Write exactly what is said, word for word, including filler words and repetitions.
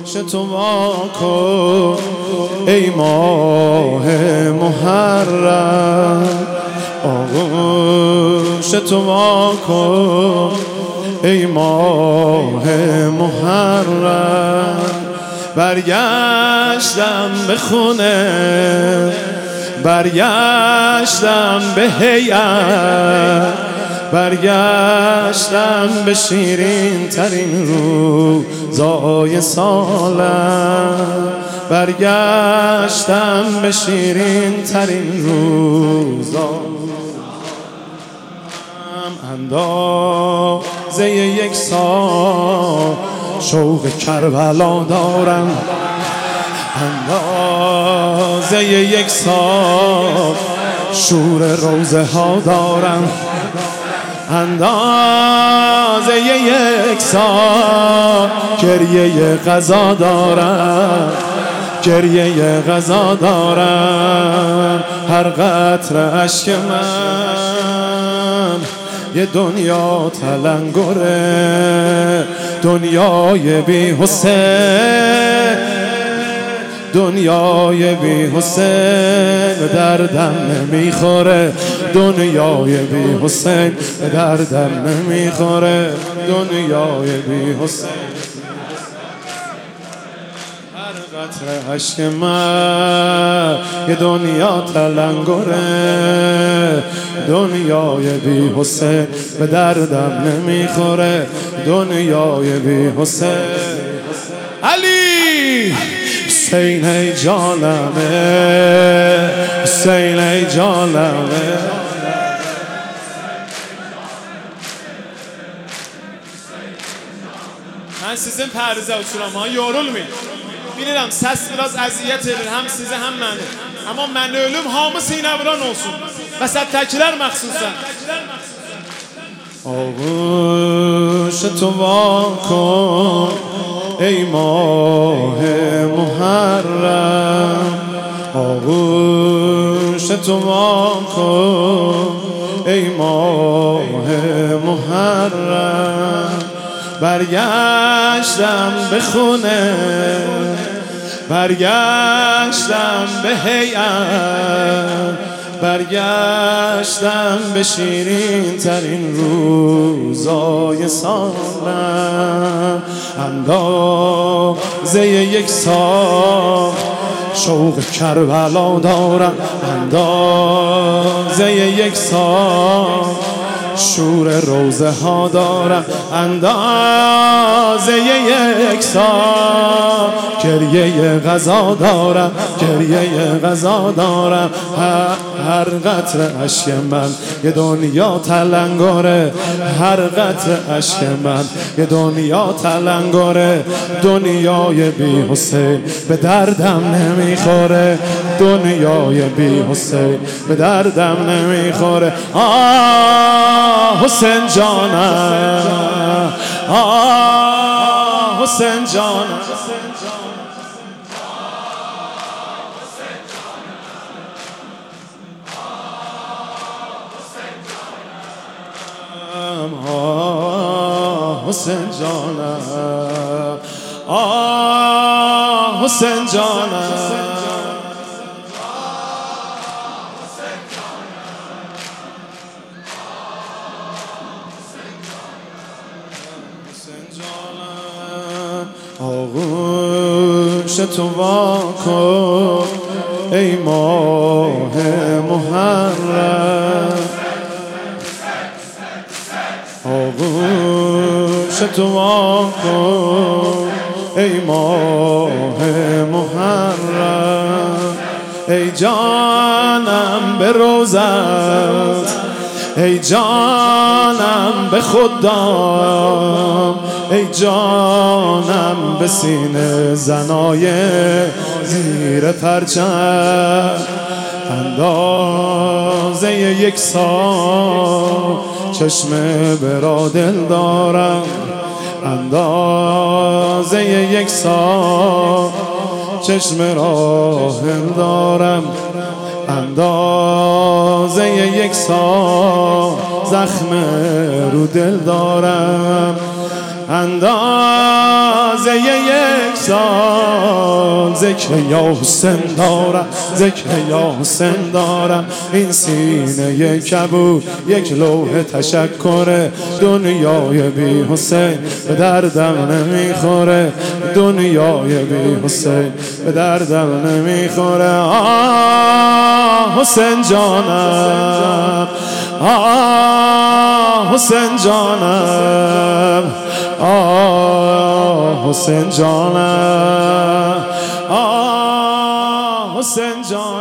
تو واکن ای ماه محرم، آغوش تو واکن ای ماه محرم. برگشتم به خونه، برگشتم به هیئت، برگشتم به شیرین ترین روزای سالم، برگشتم به شیرین ترین روزای اندازه یک سال شوق کربلا دارم، اندازه یک سال شور روزه ها دارم، اندازه یک سال گریه غذا دارم، گریه غذا دارم. هر قطره اشک من یه دنیا تلنگره، دنیای بی حسین، دنیای بی حسین به دردم نمیخوره، دنیای بی حسین به دردم نمیخوره، دنیای بی حسین. هر قطره اشک من یه دنیا تلنگره، دنیای بی حسین به دردم نمیخوره، دنیای بی حسین. علی حسین ای جانمه، حسین ای جانمه، من sizin pərizə uçuram ha, yorulmayın. Bilirəm, səs biraz əziyyət edir, həm sizə, həm mənə. Amma mən ölüm, hamı sinəvran olsun. Vəsətdəkilər məxsusən. آغوش تو واکن ای ماه محرم، آغوش تو واکن ای ماه محرم. برگشتم به خونه، برگشتم به هیئت، برگشتم به شیرین ترین روزای سالم، اندازه یک سال شوق کربلا دارم، اندازه یک سال شور روزه ها دارم، اندازه یک سال گریه غذا دارم، گریه غذا دارم. هر قطره اشک من یه دنیا تلنگره، هر قطره اشک من یه دنیا تلنگره، دنیای بی حسین به دردم نمیخوره، دنیای بی حسین به دردم نمیخوره. آه حسین جانم، آه حسین جانم، آه حسین جانم، آه حسین جانم. آغوش تو واکن ای ماه محرم، آغوش تو واکن ای ماه محرم. ای جانم به روزت، ای جانم به خدام، ای جانم به سینه زنای زیر پرچم، اندازه یک سال چشم برا دل دارم، اندازه یک سال چشم راه دارم، اندازه یک سال زخم رو دل دارم، اندازه یک سال ذکر یا حسین دارم، ذکر یا حسین دارم. این سینه کبود یک لوح تشکره، دنیای بی حسین به دردم نمیخوره، دنیای بی حسین به دردم نمیخوره. آه حسین جانم، آه حسین جانم، آه حسین جانم، آه حسین جانم.